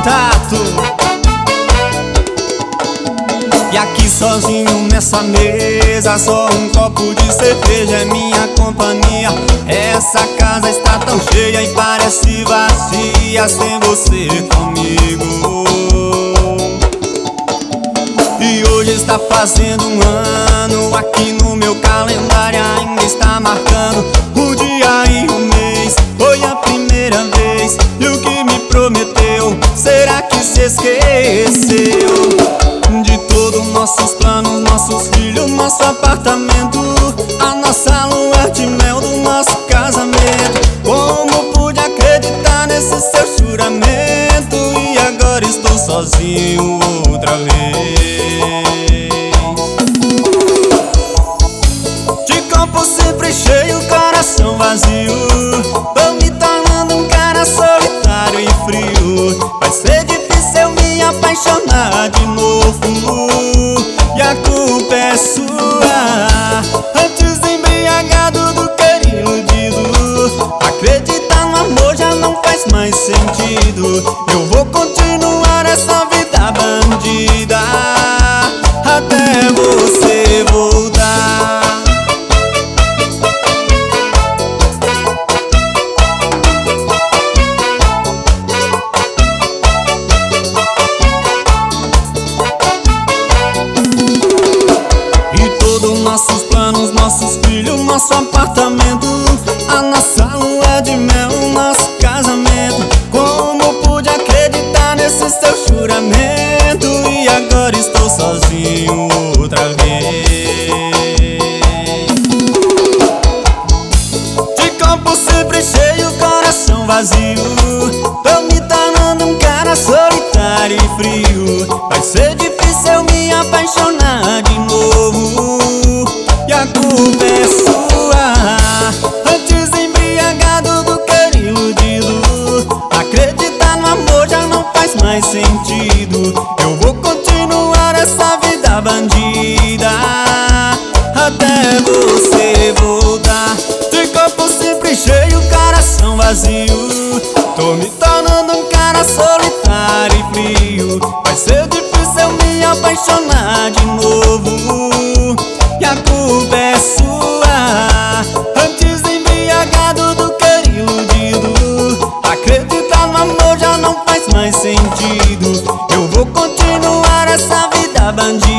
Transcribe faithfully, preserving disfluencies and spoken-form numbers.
contato. E aqui sozinho nessa mesa, só um copo de cerveja é minha companhia. Essa casa está tão cheia e parece vazia sem você comigo. E hoje está fazendo um ano, aqui no meu calendário ainda está marcando o dia e o mês. Foi a primeira vez, e o que me prometeu, será que se esqueceu? De todos nossos planos, nossos filhos, nosso apartamento, a nossa lua de mel do nosso casamento. Como pude acreditar nesse seu juramento? E agora estou sozinho outra vez. De copo sempre cheio, coração vazio, tô me tornando um cara solitário e frio. Vai ser difícil eu me apaixonar de novo, e a culpa é sua. Antes embriagado do que iludido, acreditar no amor já não faz mais sentido. Eu vou continuar essa vida bandida até você voltar. Nossos planos, nossos filhos, nosso apartamento, a nossa lua de mel, nosso casamento. Como pude acreditar nesse seu juramento? E agora estou sozinho outra vez. De copo sempre cheio, coração vazio, tô me tornando um cara solitário e frio. Vai ser difícil eu me apaixonar de novo, e a culpa é sua. Antes embriagado do que iludido, acreditar no amor já não faz mais sentido. Eu vou continuar essa vida bandida até você voltar. De copo sempre cheio, coração vazio, tô me tornando um cara solitário e frio. Vai ser difícil eu me apaixonar de novo, e a culpa é sua. Antes embriagado do que iludido, acreditar no amor já não faz mais sentido. Eu vou continuar essa vida bandida